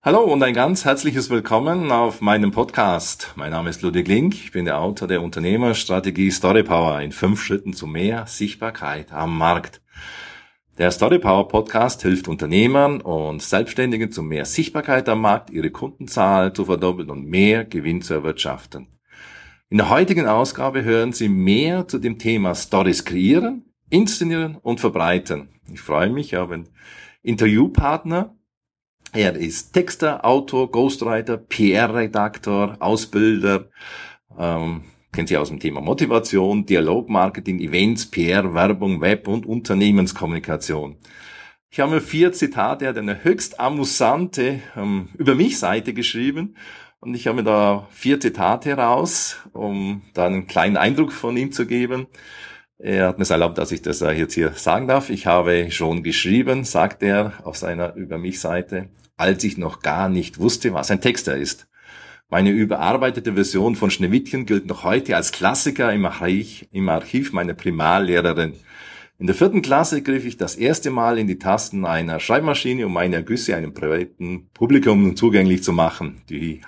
Hallo und ein ganz herzliches Willkommen auf meinem Podcast. Mein Name ist Ludwig Link, ich bin der Autor der Unternehmerstrategie Storypower in 5 Schritten zu mehr Sichtbarkeit am Markt. Der Storypower Podcast hilft Unternehmern und Selbstständigen zu mehr Sichtbarkeit am Markt, ihre Kundenzahl zu verdoppeln und mehr Gewinn zu erwirtschaften. In der heutigen Ausgabe hören Sie mehr zu dem Thema Stories kreieren, inszenieren und verbreiten. Ich freue mich, ich habe einen Interviewpartner. Er ist Texter, Autor, Ghostwriter, PR-Redaktor, Ausbilder, kennt Sie aus dem Thema Motivation, Dialogmarketing, Events, PR, Werbung, Web- und Unternehmenskommunikation. Ich habe mir 4 Zitate, er hat eine höchst amüsante Über mich Seite geschrieben und ich habe mir da 4 Zitate raus, um da einen kleinen Eindruck von ihm zu geben. Er hat mir erlaubt, dass ich das jetzt hier sagen darf. Ich habe schon geschrieben, sagt er auf seiner Über mich Seite, als ich noch gar nicht wusste, was ein Texter ist. Meine überarbeitete Version von Schneewittchen gilt noch heute als Klassiker im Archiv meiner Primarlehrerin. In der 4. Klasse griff ich das erste Mal in die Tasten einer Schreibmaschine, um meine Ergüsse einem breiten Publikum zugänglich zu machen. Die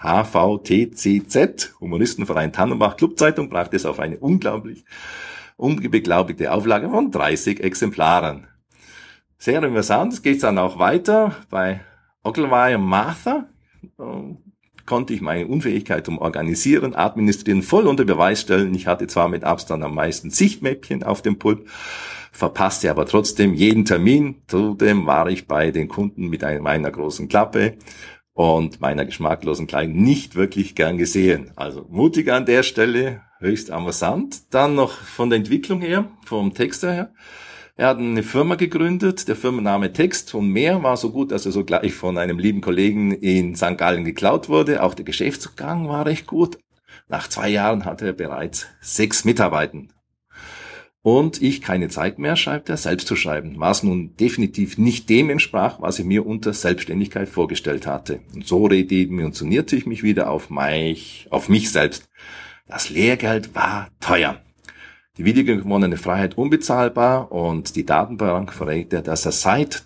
HVTCZ, Humoristenverein Tannenbach Clubzeitung, brachte es auf eine unglaublich unbeglaubigte Auflage von 30 Exemplaren. Sehr interessant, es geht dann auch weiter. Bei Ogilvy und Martha konnte ich meine Unfähigkeit zum Organisieren, Administrieren voll unter Beweis stellen. Ich hatte zwar mit Abstand am meisten Sichtmäppchen auf dem Pult, verpasste aber trotzdem jeden Termin. Zudem war ich bei den Kunden mit meiner großen Klappe und meiner geschmacklosen Kleidung nicht wirklich gern gesehen. Also mutig an der Stelle, höchst amüsant. Dann noch von der Entwicklung her, vom Texter her. Er hat eine Firma gegründet, der Firmenname Text und mehr war so gut, dass er sogleich von einem lieben Kollegen in St. Gallen geklaut wurde. Auch der Geschäftsgang war recht gut. Nach 2 Jahren hatte er bereits 6 Mitarbeiter. Und ich keine Zeit mehr, schreibt er, selbst zu schreiben, was nun definitiv nicht dem entsprach, was ich mir unter Selbstständigkeit vorgestellt hatte. Und so redimensionierte ich mich wieder auf mich selbst. Das Lehrgeld war teuer. Die wiedergewonnene Freiheit unbezahlbar und die Datenbank verrät, dass er seit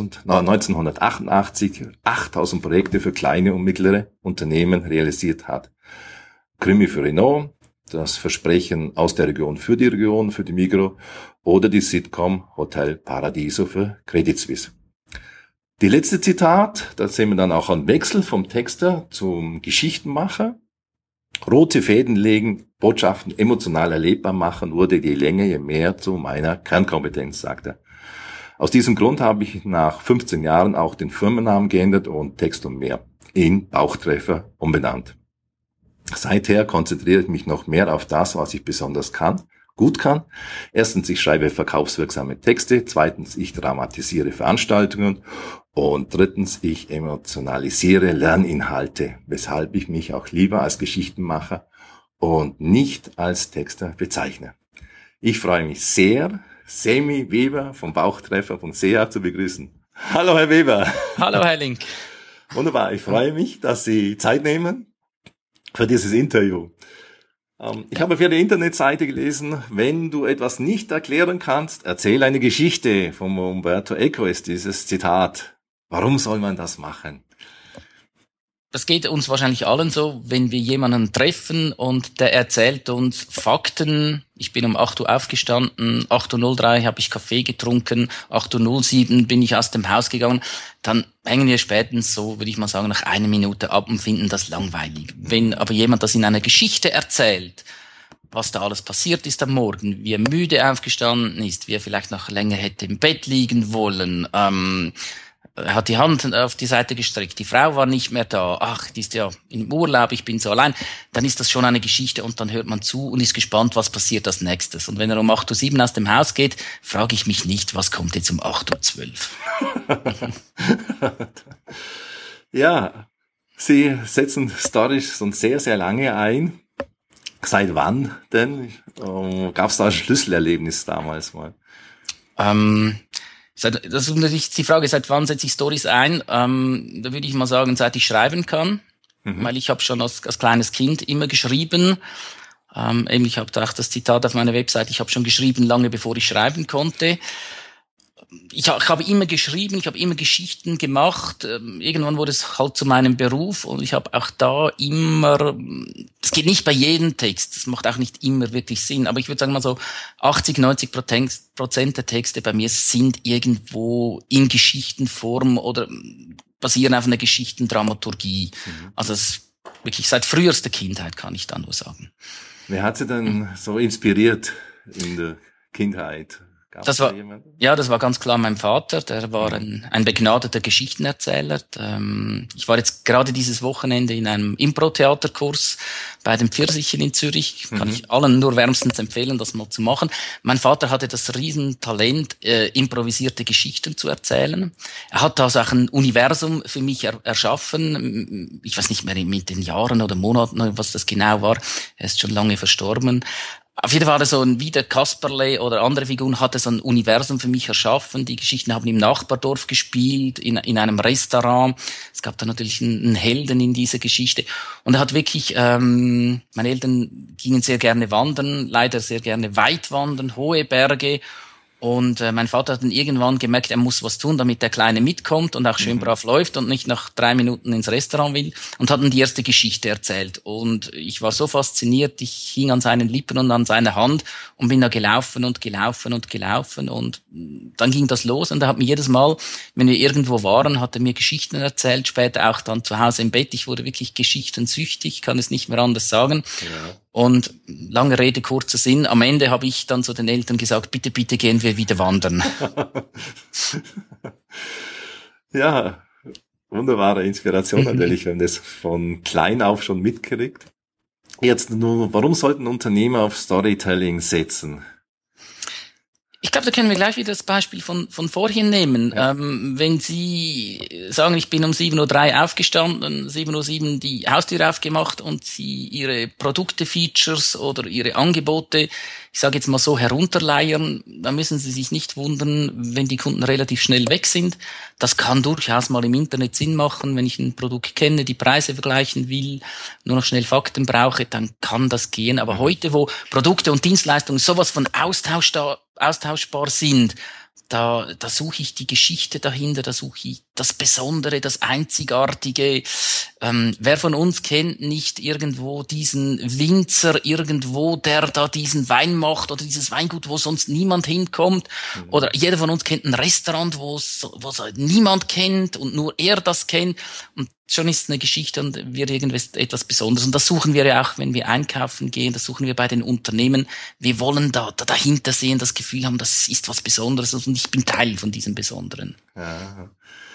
1988 8000 Projekte für kleine und mittlere Unternehmen realisiert hat. Krimi für Renault, das Versprechen aus der Region, für die Migros oder die Sitcom Hotel Paradiso für Credit Suisse. Die letzte Zitat, da sehen wir dann auch einen Wechsel vom Texter zum Geschichtenmacher. Rote Fäden legen, Botschaften emotional erlebbar machen, wurde je länger, je mehr zu meiner Kernkompetenz, sagt er. Aus diesem Grund habe ich nach 15 Jahren auch den Firmennamen geändert und Text und mehr in Bauchtreffer umbenannt. Seither konzentriere ich mich noch mehr auf das, was ich besonders gut kann. Erstens, ich schreibe verkaufswirksame Texte. Zweitens, ich dramatisiere Veranstaltungen. Und drittens, ich emotionalisiere Lerninhalte, weshalb ich mich auch lieber als Geschichtenmacher und nicht als Texter bezeichne. Ich freue mich sehr, Semi Weber vom Bauchtreffer.ch zu begrüßen. Hallo, Herr Weber. Hallo, Herr Link. Wunderbar, ich freue mich, dass Sie Zeit nehmen für dieses Interview. Ich habe auf Ihrer Internetseite gelesen, wenn du etwas nicht erklären kannst, erzähl eine Geschichte. Von Umberto Eco ist dieses Zitat. Warum soll man das machen? Das geht uns wahrscheinlich allen so, wenn wir jemanden treffen und der erzählt uns Fakten. Ich bin um 8 Uhr aufgestanden, 8:03 Uhr habe ich Kaffee getrunken, 8:07 Uhr bin ich aus dem Haus gegangen. Dann hängen wir spätestens so, würde ich mal sagen, nach 1 Minute ab und finden das langweilig. Wenn aber jemand das in einer Geschichte erzählt, was da alles passiert ist am Morgen, wie er müde aufgestanden ist, wie er vielleicht noch länger hätte im Bett liegen wollen, er hat die Hand auf die Seite gestreckt, die Frau war nicht mehr da, ach, die ist ja im Urlaub, ich bin so allein, dann ist das schon eine Geschichte und dann hört man zu und ist gespannt, was passiert als nächstes. Und wenn er um 8:07 Uhr aus dem Haus geht, frage ich mich nicht, was kommt jetzt um 8:12 Uhr. Ja, Sie setzen Stories schon sehr, sehr lange ein. Seit wann denn? Gab es da ein Schlüsselerlebnis damals mal? Das ist natürlich die Frage, seit wann setze ich Stories ein? Da würde ich mal sagen, seit ich schreiben kann. Weil ich habe schon als kleines Kind immer geschrieben. Ich habe da auch das Zitat auf meiner Website, ich habe schon geschrieben, lange bevor ich schreiben konnte. ich habe immer geschrieben, ich habe immer Geschichten gemacht. Irgendwann wurde es halt zu meinem Beruf und ich habe auch da immer, es geht nicht bei jedem Text, das macht auch nicht immer wirklich Sinn, aber ich würde sagen mal so 80-90% der Texte bei mir sind irgendwo in Geschichtenform oder basieren auf einer Geschichtendramaturgie. Also es wirklich seit frühester Kindheit, kann ich da nur sagen. Wer hat Sie denn so inspiriert in der Kindheit? Das war ganz klar mein Vater, der war ein begnadeter Geschichtenerzähler. Ich war jetzt gerade dieses Wochenende in einem Impro-Theaterkurs bei den Pfirsichen in Zürich. Kann ich allen nur wärmstens empfehlen, das mal zu machen. Mein Vater hatte das Riesentalent, improvisierte Geschichten zu erzählen. Er hat also auch ein Universum für mich erschaffen. Ich weiß nicht mehr mit den Jahren oder Monaten, was das genau war. Er ist schon lange verstorben. Auf jeden Fall so wie der Kasperle oder andere Figuren hatte so ein Universum für mich erschaffen. Die Geschichten haben im Nachbardorf gespielt, in einem Restaurant. Es gab da natürlich einen Helden in dieser Geschichte. Und er hat wirklich, meine Eltern gingen sehr gerne wandern, leider sehr gerne weit wandern, hohe Berge. Und mein Vater hat dann irgendwann gemerkt, er muss was tun, damit der Kleine mitkommt und auch schön brav läuft und nicht nach 3 Minuten ins Restaurant will, und hat dann die erste Geschichte erzählt. Und ich war so fasziniert, ich hing an seinen Lippen und an seiner Hand und bin da gelaufen und dann ging das los und er hat mir jedes Mal, wenn wir irgendwo waren, hat er mir Geschichten erzählt, später auch dann zu Hause im Bett. Ich wurde wirklich geschichtensüchtig, kann es nicht mehr anders sagen. Ja. Und lange Rede, kurzer Sinn, am Ende habe ich dann zu den Eltern gesagt, bitte, bitte gehen wir wieder wandern. Ja, wunderbare Inspiration natürlich, wenn das von klein auf schon mitkriegt. Jetzt nur, warum sollten Unternehmer auf Storytelling setzen? Ich glaube, da können wir gleich wieder das Beispiel von vorhin nehmen. Ja. Wenn Sie sagen, ich bin um 7:03 Uhr aufgestanden, 7:07 Uhr die Haustür aufgemacht und Sie Ihre Produkte, Features oder Ihre Angebote, ich sage jetzt mal so, herunterleiern, dann müssen Sie sich nicht wundern, wenn die Kunden relativ schnell weg sind. Das kann durchaus mal im Internet Sinn machen, wenn ich ein Produkt kenne, die Preise vergleichen will, nur noch schnell Fakten brauche, dann kann das gehen. Aber heute, wo Produkte und Dienstleistungen sowas von austauschbar sind, da suche ich die Geschichte dahinter, da suche ich das Besondere, das Einzigartige. Wer von uns kennt nicht irgendwo diesen Winzer irgendwo, der da diesen Wein macht, oder dieses Weingut, wo sonst niemand hinkommt? Oder jeder von uns kennt ein Restaurant, wo niemand kennt und nur er das kennt. Und schon ist es eine Geschichte und wird etwas Besonderes. Und das suchen wir ja auch, wenn wir einkaufen gehen, das suchen wir bei den Unternehmen. Wir wollen da dahinter sehen, das Gefühl haben, das ist was Besonderes und ich bin Teil von diesem Besonderen. Ja.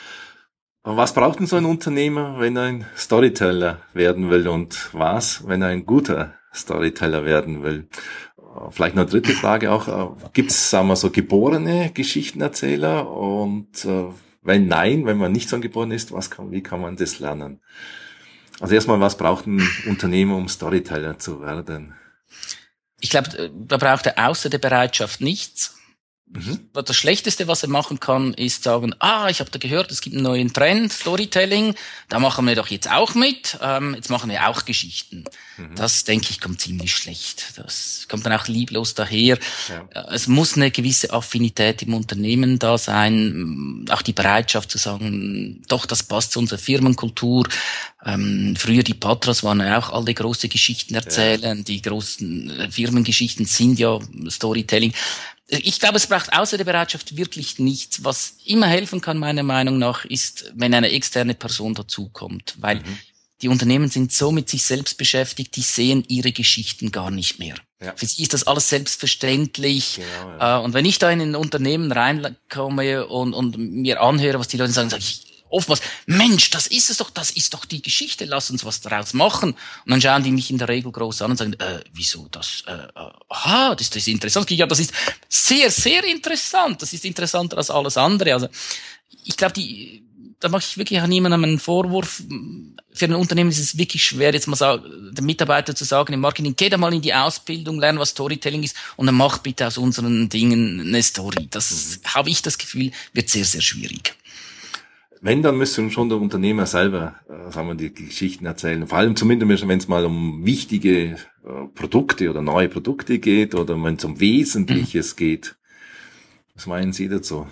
Aber was braucht denn so ein Unternehmer, wenn er ein Storyteller werden will, und was, wenn er ein guter Storyteller werden will? Vielleicht eine dritte Frage auch. Gibt es, sagen wir so, geborene Geschichtenerzähler? Und wenn nein, wenn man nicht so geboren ist, wie kann man das lernen? Also erstmal, was braucht ein Unternehmer, um Storyteller zu werden? Ich glaube, da braucht er außer der Bereitschaft nichts. Das Schlechteste, was er machen kann, ist sagen, ich habe da gehört, es gibt einen neuen Trend, Storytelling, da machen wir doch jetzt auch mit, jetzt machen wir auch Geschichten. Das, denke ich, kommt ziemlich schlecht. Das kommt dann auch lieblos daher. Ja. Es muss eine gewisse Affinität im Unternehmen da sein, auch die Bereitschaft zu sagen, doch, das passt zu unserer Firmenkultur. Früher die Patras waren ja auch alle große Geschichten erzählen, ja. Die großen Firmengeschichten sind ja Storytelling. Ich glaube, es braucht außer der Bereitschaft wirklich nichts. Was immer helfen kann, meiner Meinung nach, ist, wenn eine externe Person dazukommt. Weil die Unternehmen sind so mit sich selbst beschäftigt, die sehen ihre Geschichten gar nicht mehr. Ja. Für sie ist das alles selbstverständlich. Genau, ja. Und wenn ich da in ein Unternehmen reinkomme und mir anhöre, was die Leute sagen, sage ich oftmals, Mensch, das ist doch die Geschichte, lass uns was daraus machen. Und dann schauen die mich in der Regel groß an und sagen, wieso das? Das ist interessant. Ja, das ist sehr, sehr interessant. Das ist interessanter als alles andere. Also ich glaube, da mache ich wirklich auch niemandem einen Vorwurf. Für ein Unternehmen ist es wirklich schwer, jetzt mal dem Mitarbeiter zu sagen im Marketing, geh da mal in die Ausbildung, lern, was Storytelling ist und dann mach bitte aus unseren Dingen eine Story. Das habe ich das Gefühl, wird sehr, sehr schwierig. Wenn, dann müsste schon der Unternehmer selber, sagen wir, die Geschichten erzählen. Vor allem zumindest, wenn es mal um wichtige Produkte oder neue Produkte geht oder wenn es um Wesentliches geht. Was meinen Sie dazu?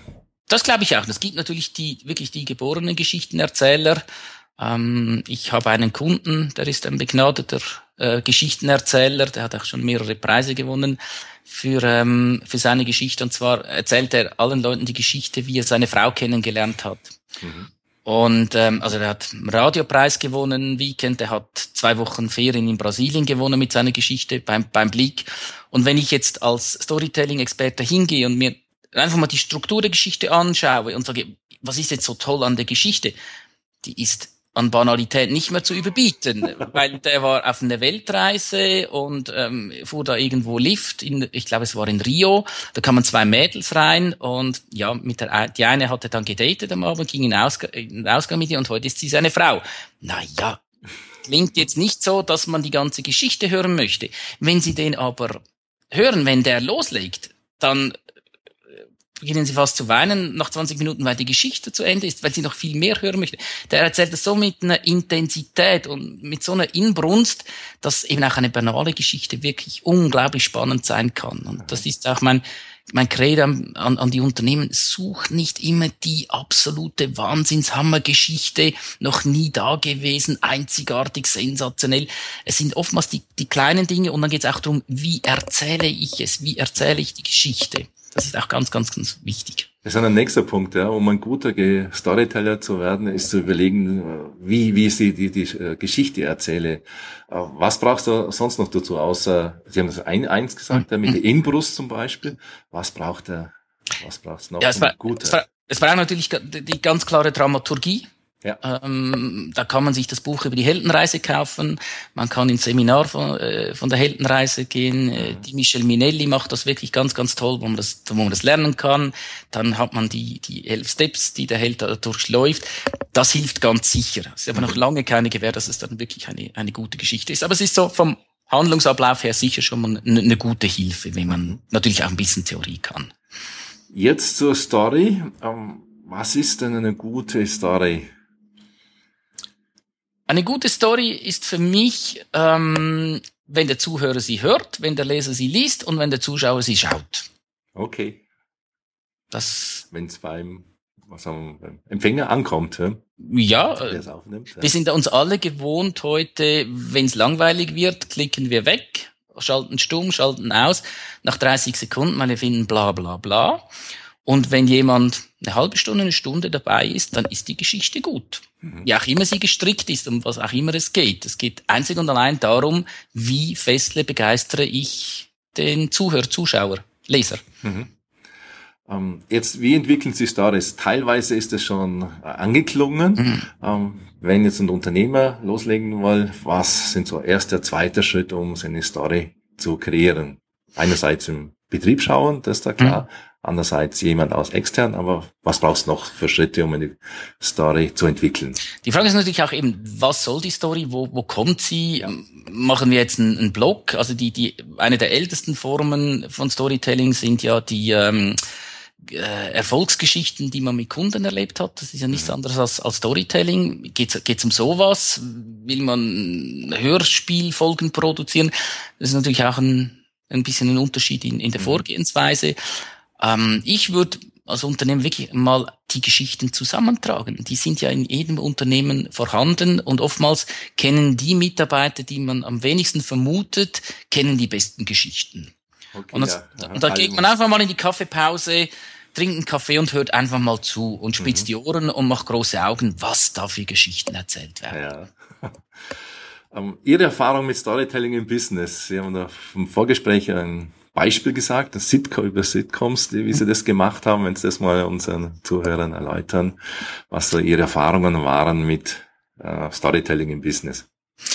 Das glaube ich auch. Es gibt natürlich wirklich die geborenen Geschichtenerzähler. Ich habe einen Kunden, der ist ein begnadeter Geschichtenerzähler, der hat auch schon mehrere Preise gewonnen für seine Geschichte. Und zwar erzählt er allen Leuten die Geschichte, wie er seine Frau kennengelernt hat. Mhm. Und also er hat einen Radiopreis gewonnen, Weekend, er hat 2 Wochen Ferien in Brasilien gewonnen mit seiner Geschichte beim Blick. Und wenn ich jetzt als Storytelling-Experte hingehe und mir einfach mal die Struktur der Geschichte anschaue und sage, was ist jetzt so toll an der Geschichte? Die ist an Banalität nicht mehr zu überbieten, weil der war auf einer Weltreise und fuhr da irgendwo Lift, ich glaube es war in Rio, da kamen 2 Mädels rein und ja, die eine hatte dann gedatet am Abend, ging in den Ausgang mit ihr und heute ist sie seine Frau. Naja, klingt jetzt nicht so, dass man die ganze Geschichte hören möchte. Wenn Sie den aber hören, wenn der loslegt, dann beginnen Sie fast zu weinen nach 20 Minuten, weil die Geschichte zu Ende ist, weil Sie noch viel mehr hören möchten. Der erzählt das so mit einer Intensität und mit so einer Inbrunst, dass eben auch eine banale Geschichte wirklich unglaublich spannend sein kann. Und das ist auch mein Credo an die Unternehmen. Sucht nicht immer die absolute Wahnsinnshammergeschichte, noch nie da gewesen, einzigartig, sensationell. Es sind oftmals die kleinen Dinge und dann geht es auch darum, wie erzähle ich es, wie erzähle ich die Geschichte. Das ist auch ganz, ganz, ganz wichtig. Das ist ein nächster Punkt, ja, um ein guter Storyteller zu werden, ist zu überlegen, wie ich die Geschichte erzähle. Was brauchst du sonst noch dazu, außer, Sie haben das eins gesagt, mit der Inbrust zum Beispiel. Was braucht's noch? Ja, es braucht natürlich die ganz klare Dramaturgie. Ja. Da kann man sich das Buch über die Heldenreise kaufen. Man kann ins Seminar von der Heldenreise gehen. Die Michelle Minelli macht das wirklich ganz, ganz toll, wo man das lernen kann. Dann hat man die 11 Steps, die der Held da durchläuft. Das hilft ganz sicher. Es ist aber noch lange keine Gewähr, dass es dann wirklich eine gute Geschichte ist. Aber es ist so vom Handlungsablauf her sicher schon mal eine gute Hilfe, wenn man natürlich auch ein bisschen Theorie kann. Jetzt zur Story. Was ist denn eine gute Story? Eine gute Story ist für mich, wenn der Zuhörer sie hört, wenn der Leser sie liest und wenn der Zuschauer sie schaut. Okay. Wenn es beim Empfänger ankommt, ja, wir sind uns alle gewohnt heute, wenn es langweilig wird, klicken wir weg, schalten stumm, schalten aus, nach 30 Sekunden, weil wir finden bla bla bla. Und wenn jemand eine halbe Stunde, eine Stunde dabei ist, dann ist die Geschichte gut. Wie auch immer sie gestrickt ist, um was auch immer es geht. Es geht einzig und allein darum, wie festle, begeistere ich den Zuschauer, Leser. Jetzt, wie entwickeln sich Stories? Teilweise ist es schon angeklungen. Wenn jetzt ein Unternehmer loslegen will, was sind so erster, zweiter Schritt, um seine Story zu kreieren? Einerseits im Betrieb schauen, das ist da klar. Andererseits jemand aus extern, aber was brauchst du noch für Schritte, um eine Story zu entwickeln? Die Frage ist natürlich auch eben, was soll die Story, wo kommt sie? Ja. Machen wir jetzt einen Blog? Also eine der ältesten Formen von Storytelling sind ja die Erfolgsgeschichten, die man mit Kunden erlebt hat. Das ist ja nichts anderes als Storytelling. Geht's um sowas? Will man Hörspielfolgen produzieren? Das ist natürlich auch ein bisschen ein Unterschied in der Vorgehensweise. Ich würde als Unternehmen wirklich mal die Geschichten zusammentragen. Die sind ja in jedem Unternehmen vorhanden und oftmals kennen die Mitarbeiter, die man am wenigsten vermutet, kennen die besten Geschichten. Okay, und da geht man einfach mal in die Kaffeepause, trinkt einen Kaffee und hört einfach mal zu und spitzt die Ohren und macht große Augen, was da für Geschichten erzählt werden. Ja. Ihre Erfahrung mit Storytelling im Business. Sie haben da im Vorgespräch ein Beispiel gesagt, das über Sitcoms, wie Sie das gemacht haben, wenn Sie das mal unseren Zuhörern erläutern, was so Ihre Erfahrungen waren mit Storytelling im Business.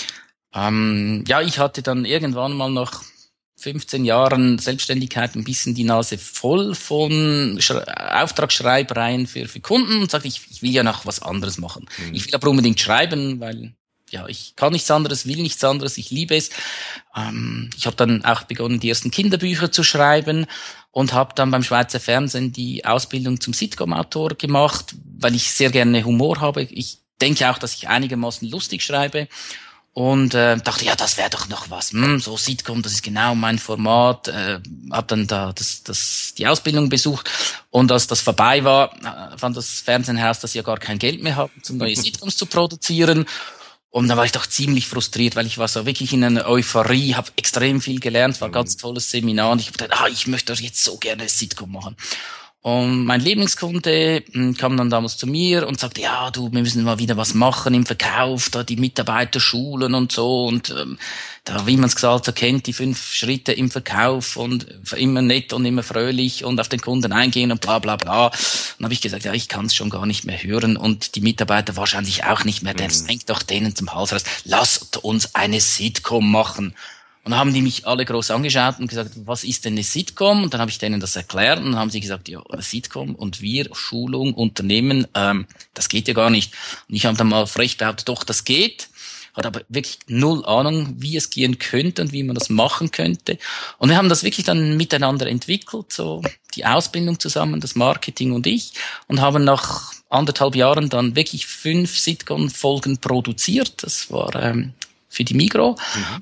Ja, ich hatte dann irgendwann mal nach 15 Jahren Selbstständigkeit ein bisschen die Nase voll von Auftragsschreibereien für Kunden und sagte, ich will ja noch was anderes machen. Ich will aber unbedingt schreiben, weil ja, ich kann nichts anderes, will nichts anderes, ich liebe es. Ich habe dann auch begonnen, die ersten Kinderbücher zu schreiben und habe dann beim Schweizer Fernsehen die Ausbildung zum Sitcom-Autor gemacht, weil ich sehr gerne Humor habe. Ich denke auch, dass ich einigermaßen lustig schreibe. Und dachte, ja, das wäre doch noch was. So Sitcom, das ist genau mein Format. Hab dann da die Ausbildung besucht. Und als das vorbei war, fand das Fernsehen heraus, dass sie ja gar kein Geld mehr haben, um neue Sitcoms zu produzieren. Und da war ich doch ziemlich frustriert, weil ich war so wirklich in einer Euphorie, habe extrem viel gelernt, war ein ganz tolles Seminar. Und ich habe gedacht, ich möchte jetzt so gerne eine Sitcom machen. Und mein Lieblingskunde kam dann damals zu mir und sagte, ja, wir müssen mal wieder was machen im Verkauf, da die Mitarbeiter schulen und so. Und da, wie man es gesagt so kennt, die 5 Schritte im Verkauf und immer nett und immer fröhlich und auf den Kunden eingehen und bla bla bla. Dann habe ich gesagt, ja, ich kann es schon gar nicht mehr hören und die Mitarbeiter wahrscheinlich auch nicht mehr. Das hängt doch denen zum Hals raus. Lasst uns eine Sitcom machen. Und dann haben die mich alle groß angeschaut und gesagt, was ist denn eine Sitcom? Und dann habe ich denen das erklärt und dann haben sie gesagt, ja, eine Sitcom und wir, Schulung, Unternehmen, das geht ja gar nicht. Und ich habe dann mal frech behauptet, doch, das geht. Hat aber wirklich null Ahnung, wie es gehen könnte und wie man das machen könnte. Und wir haben das wirklich dann miteinander entwickelt, so die Ausbildung zusammen, das Marketing und ich, und haben nach 1,5 Jahren dann wirklich 5 Sitcom-Folgen produziert. Das war für die Migros.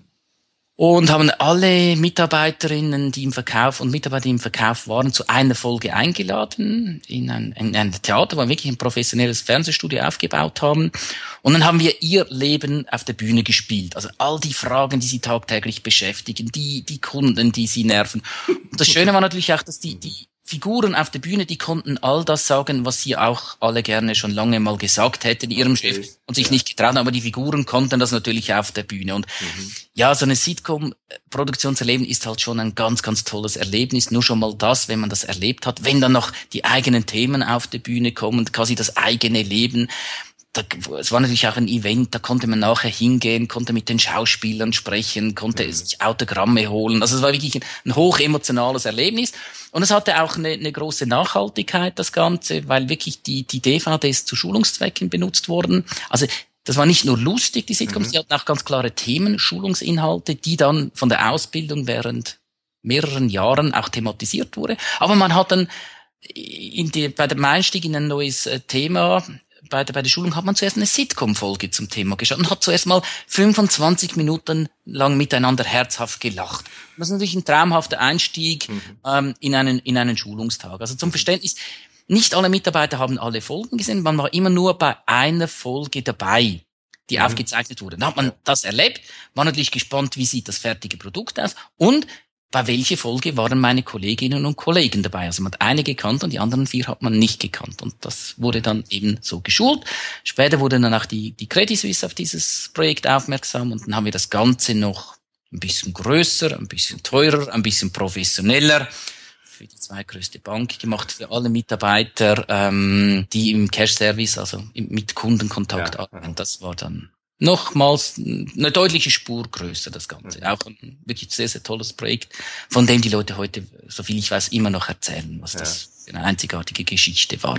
Und haben alle Mitarbeiterinnen, die im Verkauf und Mitarbeiter, die im Verkauf waren, zu einer Folge eingeladen in ein Theater, wo wir wirklich ein professionelles Fernsehstudio aufgebaut haben. Und dann haben wir ihr Leben auf der Bühne gespielt. Also all die Fragen, die sie tagtäglich beschäftigen, die Kunden, die sie nerven. Und das Schöne war natürlich auch, dass die Figuren auf der Bühne, die konnten all das sagen, was sie auch alle gerne schon lange mal gesagt hätten ihrem Chef und sich nicht getraut haben, aber die Figuren konnten das natürlich auf der Bühne. Und ja, so eine Sitcom-Produktion zu erleben ist halt schon ein ganz, ganz tolles Erlebnis. Nur schon mal das, wenn man das erlebt hat, wenn dann noch die eigenen Themen auf der Bühne kommen, quasi das eigene Leben. Es war natürlich auch ein Event, da konnte man nachher hingehen, konnte mit den Schauspielern sprechen, konnte sich Autogramme holen. Also es war wirklich ein hochemotionales Erlebnis. Und es hatte auch eine große Nachhaltigkeit, das Ganze, weil wirklich die DVDs zu Schulungszwecken benutzt wurden. Also das war nicht nur lustig, die Sitcoms, die hatten auch ganz klare Themen, Schulungsinhalte, die dann von der Ausbildung während mehreren Jahren auch thematisiert wurde. Aber man hat dann bei dem Einstieg in ein neues Thema, bei der Schulung hat man zuerst eine Sitcom-Folge zum Thema geschaut und hat zuerst mal 25 Minuten lang miteinander herzhaft gelacht. Das ist natürlich ein traumhafter Einstieg in einen Schulungstag. Also zum Verständnis, nicht alle Mitarbeiter haben alle Folgen gesehen, man war immer nur bei einer Folge dabei, die aufgezeichnet wurde. Dann hat man das erlebt, war natürlich gespannt, wie sieht das fertige Produkt aus und bei welcher Folge waren meine Kolleginnen und Kollegen dabei. Also man hat eine gekannt und die anderen 4 hat man nicht gekannt. Und das wurde dann eben so geschult. Später wurde dann auch die Credit Suisse auf dieses Projekt aufmerksam und dann haben wir das Ganze noch ein bisschen größer, ein bisschen teurer, ein bisschen professioneller für die zweitgrößte Bank gemacht, für alle Mitarbeiter, die im Cash-Service, also mit Kundenkontakt arbeiten. Das war dann nochmals eine deutliche Spur größer, das Ganze. Auch ein wirklich sehr, sehr tolles Projekt, von dem die Leute heute, soviel ich weiß, immer noch erzählen, was das für eine einzigartige Geschichte war.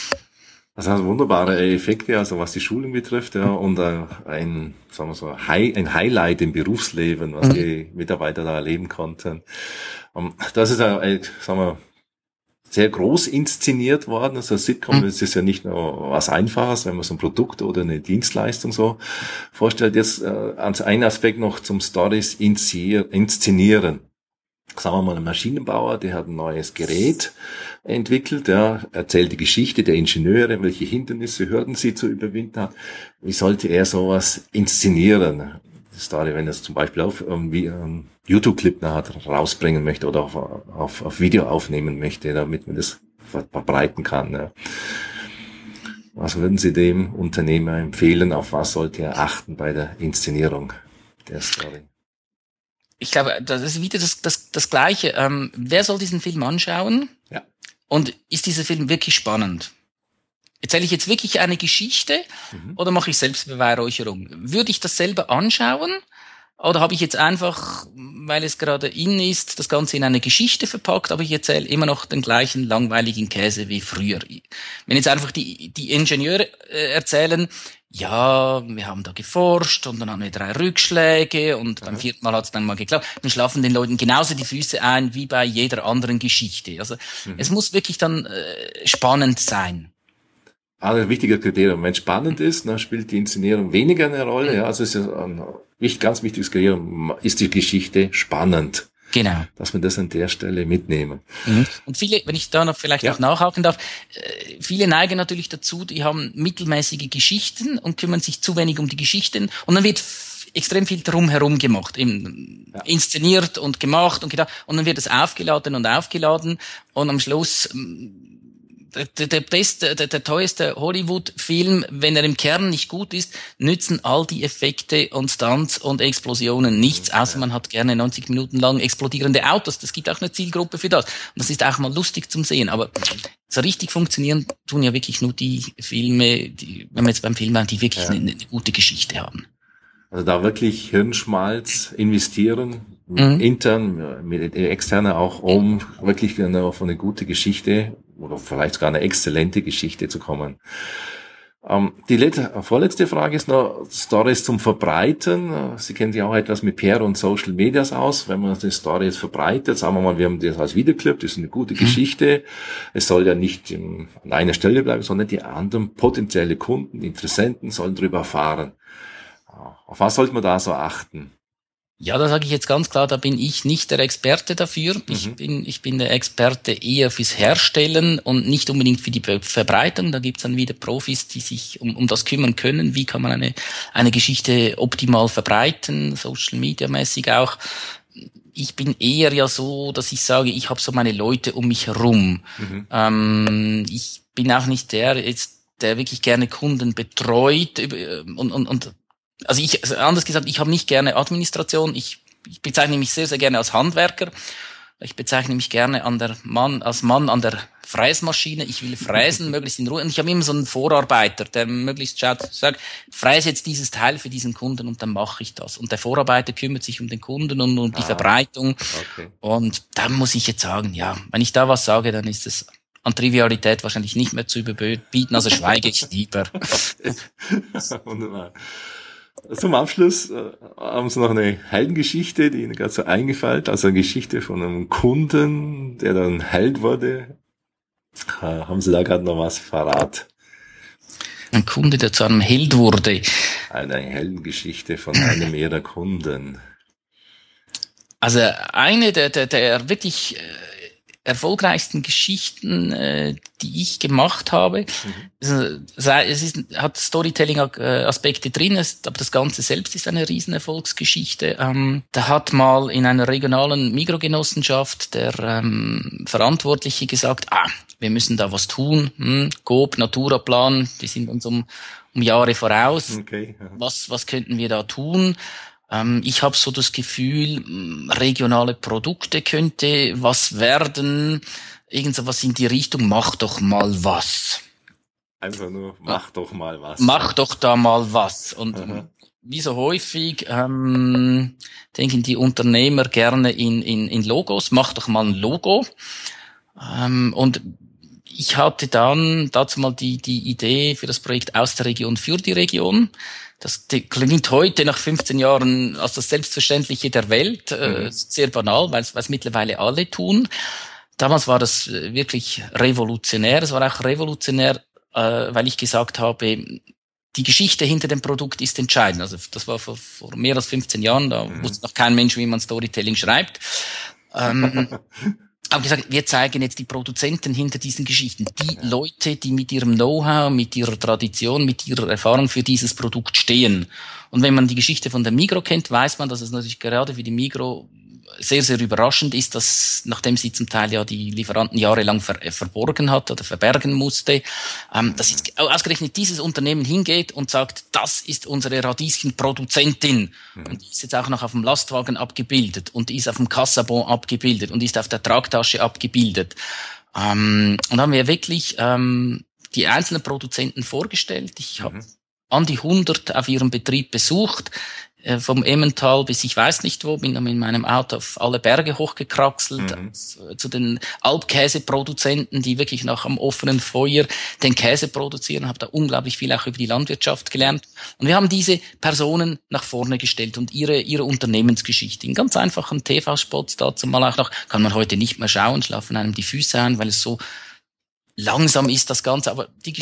Das hat wunderbare Effekte, also was die Schulung betrifft, und ein Highlight im Berufsleben, was die Mitarbeiter da erleben konnten. Das ist sehr groß inszeniert worden. Also Sitcom ist ja nicht nur was Einfaches, wenn man so ein Produkt oder eine Dienstleistung so vorstellt. Jetzt als einen Aspekt noch zum Stories inszenieren. Sagen wir mal, ein Maschinenbauer, der hat ein neues Gerät entwickelt, erzählt die Geschichte der Ingenieure, welche Hindernisse, Hürden sie zu überwinden hat. Wie sollte er sowas inszenieren? Story, wenn er es zum Beispiel auf YouTube-Clip rausbringen möchte oder auf Video aufnehmen möchte, damit man das verbreiten kann. Ja. Was würden Sie dem Unternehmer empfehlen? Auf was sollte er achten bei der Inszenierung der Story? Ich glaube, das ist wieder das Gleiche. Wer soll diesen Film anschauen? Ja. Und ist dieser Film wirklich spannend? Erzähle ich jetzt wirklich eine Geschichte oder mache ich Selbstbeweihräucherung? Würde ich das selber anschauen oder habe ich jetzt einfach, weil es gerade in ist, das Ganze in eine Geschichte verpackt, aber ich erzähle immer noch den gleichen langweiligen Käse wie früher? Wenn jetzt einfach die Ingenieure erzählen, ja, wir haben da geforscht und dann haben wir 3 Rückschläge und beim 4. Mal hat es dann mal geklappt, dann schlafen den Leuten genauso die Füße ein wie bei jeder anderen Geschichte. Also es muss wirklich dann spannend sein. ein wichtiger Kriterium. Wenn es spannend ist, dann spielt die Inszenierung weniger eine Rolle. Ja, also es ist ein ganz wichtiges Kriterium. Ist die Geschichte spannend? Genau. Dass wir das an der Stelle mitnehmen. Und viele, wenn ich da noch vielleicht noch nachhaken darf, viele neigen natürlich dazu, die haben mittelmäßige Geschichten und kümmern sich zu wenig um die Geschichten und dann wird extrem viel drumherum gemacht, inszeniert und gemacht und gedacht, und dann wird es aufgeladen und am Schluss der teuerste Hollywood-Film, wenn er im Kern nicht gut ist, nützen all die Effekte und Stunts und Explosionen nichts, außer man hat gerne 90 Minuten lang explodierende Autos. Das gibt auch eine Zielgruppe für das. Und das ist auch mal lustig zum Sehen. Aber so richtig funktionieren tun ja wirklich nur die Filme, wenn wir jetzt beim Film waren, die wirklich eine gute Geschichte haben. Also da wirklich Hirnschmalz investieren, intern, mit externer auch, um wirklich auf eine gute Geschichte oder vielleicht sogar eine exzellente Geschichte zu kommen. Die vorletzte Frage ist noch Stories zum Verbreiten. Sie kennen ja auch etwas mit PR und Social Medias aus. Wenn man die Story jetzt verbreitet, sagen wir mal, wir haben das als Videoclip, das ist eine gute Geschichte. Es soll ja nicht an einer Stelle bleiben, sondern die anderen potenzielle Kunden, Interessenten sollen darüber erfahren. Auf was sollte man da so achten? Ja, da sage ich jetzt ganz klar, da bin ich nicht der Experte dafür. Ich bin der Experte eher fürs Herstellen und nicht unbedingt für die Verbreitung. Da gibt's dann wieder Profis, die sich um das kümmern können. Wie kann man eine Geschichte optimal verbreiten, Social Media mäßig auch. Ich bin eher ja so, dass ich sage, ich habe so meine Leute um mich herum. Ich bin auch nicht der wirklich gerne Kunden betreut und anders gesagt, ich habe nicht gerne Administration. Ich bezeichne mich sehr, sehr gerne als Handwerker. Ich bezeichne mich gerne als Mann an der Fräsmaschine. Ich will fräsen, möglichst in Ruhe. Und ich habe immer so einen Vorarbeiter, der möglichst sagt, fräse jetzt dieses Teil für diesen Kunden und dann mache ich das. Und der Vorarbeiter kümmert sich um den Kunden und um die Verbreitung. Okay. Und da muss ich jetzt sagen, ja, wenn ich da was sage, dann ist es an Trivialität wahrscheinlich nicht mehr zu überbieten, also schweige ich lieber. Wunderbar. Zum Abschluss haben Sie noch eine Heldengeschichte, die Ihnen gerade so eingefallen, also eine Geschichte von einem Kunden, der dann Held wurde. Haben Sie da gerade noch was verraten? Ein Kunde, der zu einem Held wurde. Eine Heldengeschichte von einem Ihrer Kunden. Also eine der wirklich erfolgreichsten Geschichten, die ich gemacht habe. Hat Storytelling-Aspekte drin, aber das Ganze selbst ist eine Riesenerfolgsgeschichte. Da hat mal in einer regionalen Mikrogenossenschaft der Verantwortliche gesagt, wir müssen da was tun. Coop, Naturaplan, die sind uns um Jahre voraus. Okay. Was könnten wir da tun? Ich habe so das Gefühl, regionale Produkte könnte was werden, irgend so was in die Richtung, mach doch mal was. Einfach nur, mach doch mal was. Mach doch da mal was. Und wie so häufig denken die Unternehmer gerne in Logos, mach doch mal ein Logo. Und ich hatte dann dazu mal die Idee für das Projekt aus der Region für die Region. Das klingt heute nach 15 Jahren als das Selbstverständliche der Welt, sehr banal, weil es mittlerweile alle tun. Damals war das wirklich revolutionär. Es war auch revolutionär, weil ich gesagt habe, die Geschichte hinter dem Produkt ist entscheidend. Also das war vor mehr als 15 Jahren, da wusste noch kein Mensch, wie man Storytelling schreibt. Aber gesagt, wir zeigen jetzt die Produzenten hinter diesen Geschichten. Die Leute, die mit ihrem Know-how, mit ihrer Tradition, mit ihrer Erfahrung für dieses Produkt stehen. Und wenn man die Geschichte von der Migros kennt, weiß man, dass es natürlich gerade für die Migros sehr, sehr überraschend ist, dass, nachdem sie zum Teil ja die Lieferanten jahrelang verborgen hat oder verbergen musste, dass jetzt ausgerechnet dieses Unternehmen hingeht und sagt, das ist unsere Radieschenproduzentin. Und die ist jetzt auch noch auf dem Lastwagen abgebildet und die ist auf dem Kassabon abgebildet und die ist auf der Tragtasche abgebildet. Und haben wir wirklich die einzelnen Produzenten vorgestellt. Ich habe an die 100 auf ihrem Betrieb besucht, vom Emmental bis ich weiß nicht wo, bin dann mit meinem Auto auf alle Berge hochgekraxelt, zu den Alpkäseproduzenten, die wirklich noch am offenen Feuer den Käse produzieren, habe da unglaublich viel auch über die Landwirtschaft gelernt. Und wir haben diese Personen nach vorne gestellt und ihre Unternehmensgeschichte. In ganz einfachen TV-Spots dazu mal auch noch, kann man heute nicht mehr schauen, schlafen einem die Füße ein, weil es so langsam ist das Ganze, aber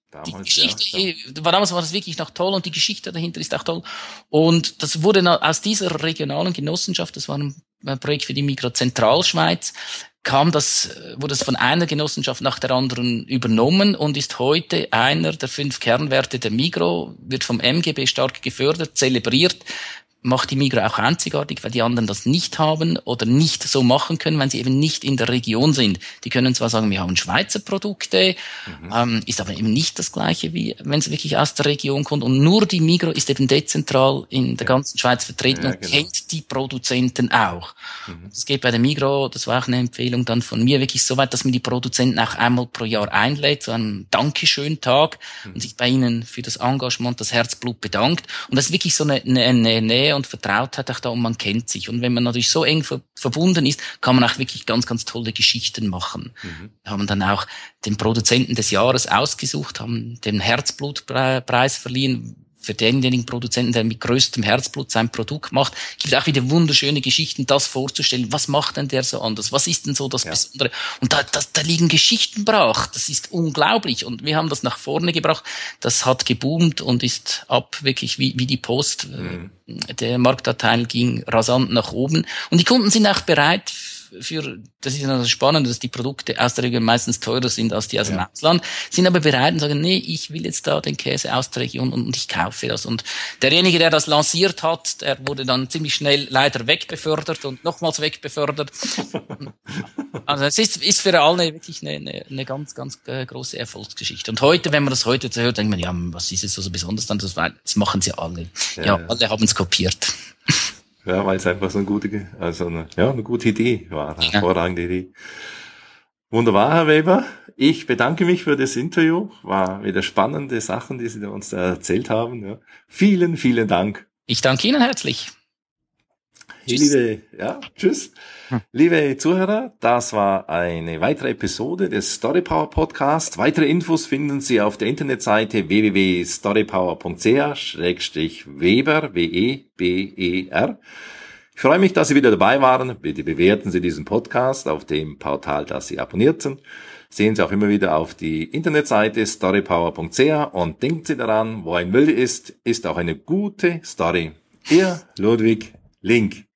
Die Damals, Geschichte, ja. damals war das wirklich noch toll und die Geschichte dahinter ist auch toll. Und das wurde aus dieser regionalen Genossenschaft, das war ein Projekt für die Mikrozentralschweiz, wurde es von einer Genossenschaft nach der anderen übernommen und ist heute einer der 5 Kernwerte der Migros, wird vom MGB stark gefördert, zelebriert, macht die Migros auch einzigartig, weil die anderen das nicht haben oder nicht so machen können, wenn sie eben nicht in der Region sind. Die können zwar sagen, wir haben Schweizer Produkte, ist aber eben nicht das Gleiche, wie wenn es wirklich aus der Region kommt. Und nur die Migros ist eben dezentral in der ganzen Schweiz vertreten und kennt die Produzenten auch. Das geht bei der Migros, das war auch eine Empfehlung dann von mir, wirklich so weit, dass man die Produzenten auch einmal pro Jahr einlädt, so einen Dankeschön-Tag und sich bei ihnen für das Engagement, das Herzblut bedankt. Und das ist wirklich so eine Nähe und Vertrautheit auch da und man kennt sich. Und wenn man natürlich so eng verbunden ist, kann man auch wirklich ganz, ganz tolle Geschichten machen. Wir haben dann auch den Produzenten des Jahres ausgesucht, haben den Herzblutpreis verliehen für denjenigen Produzenten, der mit größtem Herzblut sein Produkt macht. Es gibt auch wieder wunderschöne Geschichten, das vorzustellen. Was macht denn der so anders? Was ist denn so das Besondere? Und da liegen Geschichten brach. Das ist unglaublich. Und wir haben das nach vorne gebracht. Das hat geboomt und ist wirklich wie die Post. Der Marktanteil ging rasant nach oben. Und die Kunden sind auch bereit das ist ja das Spannende, dass die Produkte aus der Region meistens teurer sind als die aus dem Ausland, sind aber bereit und sagen, nee, ich will jetzt da den Käse aus der Region und ich kaufe das. Und derjenige, der das lanciert hat, der wurde dann ziemlich schnell leider wegbefördert und nochmals wegbefördert. Also es ist für alle wirklich eine ganz, ganz große Erfolgsgeschichte. Und heute, wenn man das heute hört, denkt man, ja, was ist jetzt so besonders dann? Das machen sie alle. Ja, alle haben es kopiert. Ja, weil es einfach so eine gute Idee war, eine hervorragende Idee. Wunderbar, Herr Weber. Ich bedanke mich für das Interview. War wieder spannende Sachen, die Sie uns da erzählt haben. Ja. Vielen, vielen Dank. Ich danke Ihnen herzlich. Tschüss. Tschüss. Liebe Zuhörer, das war eine weitere Episode des Storypower Podcast. Weitere Infos finden Sie auf der Internetseite www.storypower.ch/Weber, W-E-B-E-R. Ich freue mich, dass Sie wieder dabei waren. Bitte bewerten Sie diesen Podcast auf dem Portal, das Sie abonniert sind. Sehen Sie auch immer wieder auf die Internetseite storypower.ch und denken Sie daran, wo ein Wille ist, ist auch eine gute Story. Ihr Ludwig Link.